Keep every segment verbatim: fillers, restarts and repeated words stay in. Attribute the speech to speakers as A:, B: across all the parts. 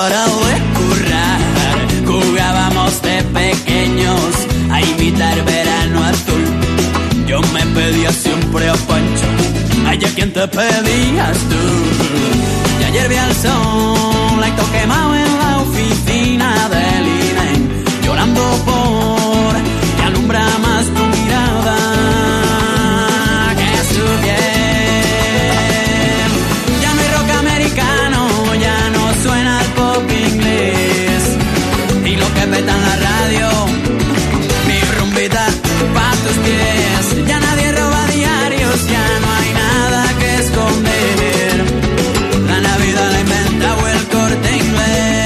A: hora de currar. Jugábamos de pequeños a imitar verano azul. Yo me pedía siempre a Pancho, ay, ¿a quién te pedías tú? Y ayer vi al sol, ahí todo quemado en la oficina del I N E M, llorando por que alumbra más tu mirada que su piel. Ya no hay rock americano, ya no suena el pop inglés, y lo que peta en la radio, mi rumbita pa' tus pies. Ya nadie roba diarios, ya no hay nada que esconder. La Navidad la inventa o el Corte Inglés.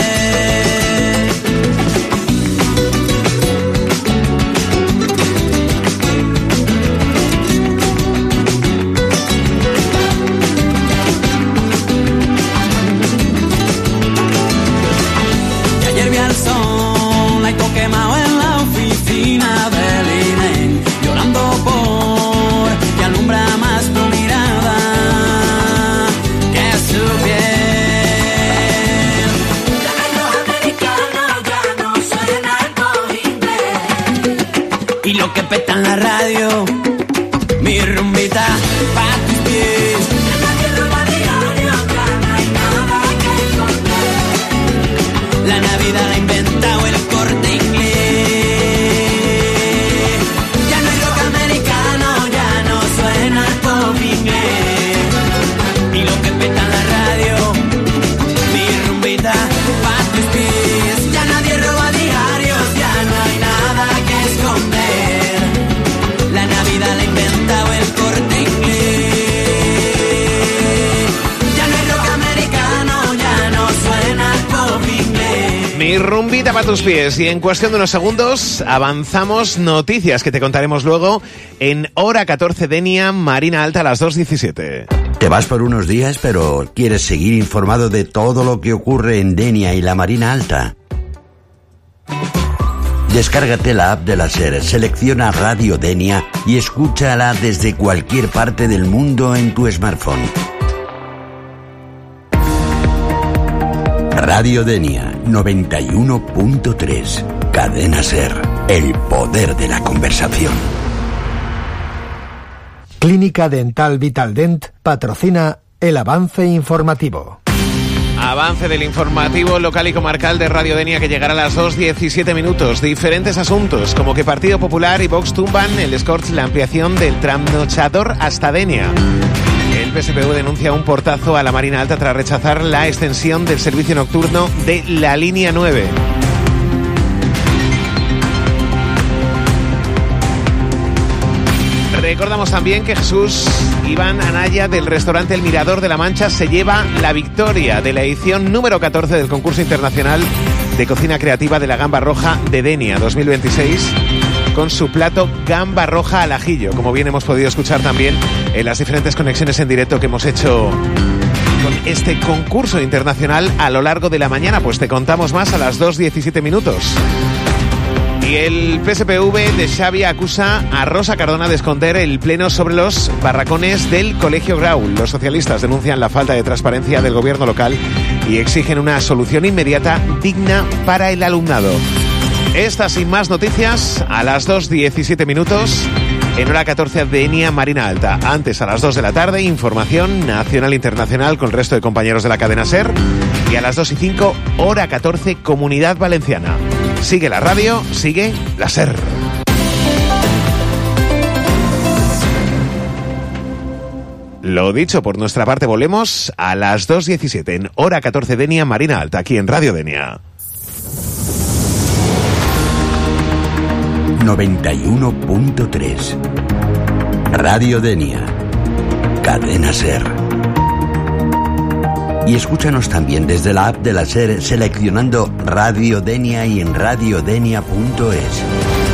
A: Y ayer vi al sol, ahí todo quemado en la oficina del I N E M, llorando por que alumbra más tu mirada que su piel. Ya no hay rock americano, ya no suena el pop inglés, y lo que peta en la radio, mi rumbita pa' tus pies. Ya nadie roba diario, ya no hay nada que esconder. La Navidad la inventa o el Corte Inglés. Ya no hay rock americano, ya no suena el pop inglés, y lo que peta en la radio, mi rumbita pa' tus pies. Ya nadie roba diarios, ya no hay nada que esconder. La Navidad la inventa o el Corte Inglés. Ya no hay rock americano, ya no suena el pop inglés.
B: Mi rumbita para tus pies. Y en cuestión de unos segundos avanzamos noticias que te contaremos luego en Hora catorce Denia, Marina Alta, a las dos diecisiete.
C: Te vas por unos días, pero quieres seguir informado de todo lo que ocurre en Denia y la Marina Alta. Descárgate la app de la SER, selecciona Radio Denia y escúchala desde cualquier parte del mundo en tu smartphone. Radio Denia noventa y uno punto tres. Cadena SER, el poder de la conversación.
D: Clínica Dental Vitaldent patrocina el avance informativo.
B: Avance del informativo local y comarcal de Radio Denia, que llegará a las dos diecisiete minutos. Diferentes asuntos, como que Partido Popular y Vox tumban el Escorts la ampliación del trasnochador hasta Denia. El P S P U denuncia un portazo a la Marina Alta tras rechazar la extensión del servicio nocturno de la línea nueve. Recordamos también que Jesús Iván Anaya, del restaurante El Mirador de la Mancha, se lleva la victoria de la edición número catorce del concurso internacional de cocina creativa de la Gamba Roja de Denia dos mil veintiséis, con su plato gamba roja al ajillo, como bien hemos podido escuchar también en las diferentes conexiones en directo que hemos hecho con este concurso internacional a lo largo de la mañana. Pues te contamos más a las dos diecisiete minutos. Y el P S P V de Xavi acusa a Rosa Cardona de esconder el pleno sobre los barracones del Colegio Grau. Los socialistas denuncian la falta de transparencia del gobierno local y exigen una solución inmediata digna para el alumnado. Estas y más noticias a las dos diecisiete minutos en Hora catorce Denia, Marina Alta. Antes, a las dos de la tarde, información nacional e internacional con el resto de compañeros de la cadena SER. Y a las dos y cinco, Hora catorce Comunidad Valenciana. Sigue la radio, sigue la SER. Lo dicho, por nuestra parte volvemos a las dos diecisiete en Hora catorce Denia, Marina Alta, aquí en Radio Denia.
C: noventa y uno punto tres. Radio Denia. Cadena SER. Y escúchanos también desde la app de la SER seleccionando Radio Denia y en radiodenia punto es.